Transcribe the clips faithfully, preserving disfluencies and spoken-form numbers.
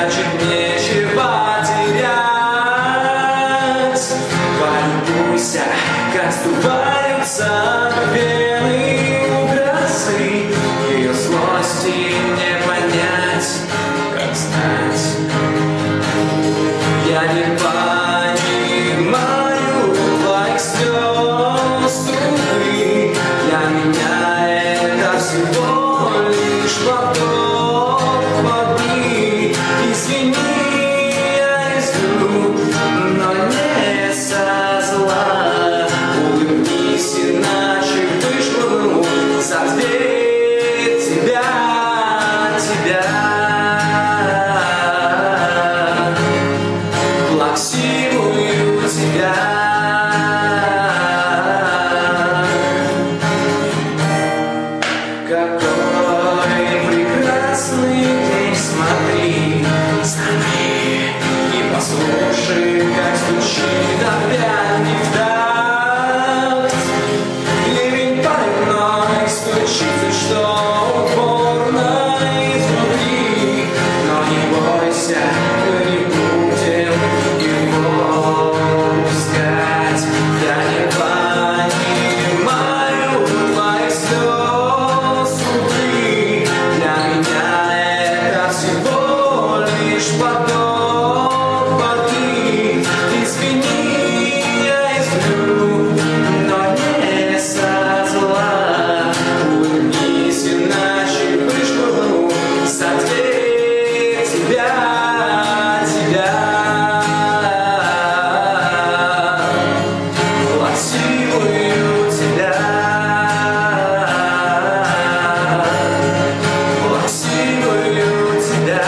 значит нечего терять. Полюбуйся, как сдуваются пены у грозы. Ее злости не понять, как знать. Я не понимаю твоих слез, увы. Для меня это всего лишь поток воды. Извини, я извлю, но не со зла. Улыбнись, иначе вышвырну за дверь тебя, тебя. Плаксивую тебя. Какой прекрасный день, смотри, смотри и послушай, как стучит опять не в такт. Ливень парной стучится, что упорно изнутри. Но не бойся, мы не будем его пускать. Я не понимаю твоих слез, увы. Для меня это всего лишь поток воды. Извини, я извлю, но не со зла. Улыбнись, иначе вышвырну за дверь тебя, тебя. Плаксивую тебя. Плаксивую тебя.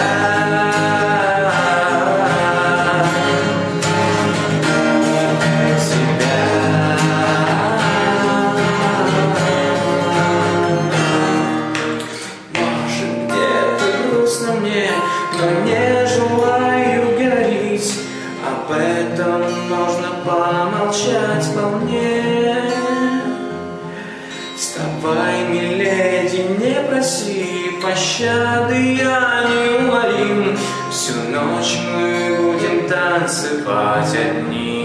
Может, где-то грустно мне, но не желаю гореть. Об этом можно помолчать вполне. Вставай, миледи, не проси пощады, я неумолим. Всю ночь мы будем танцевать одни.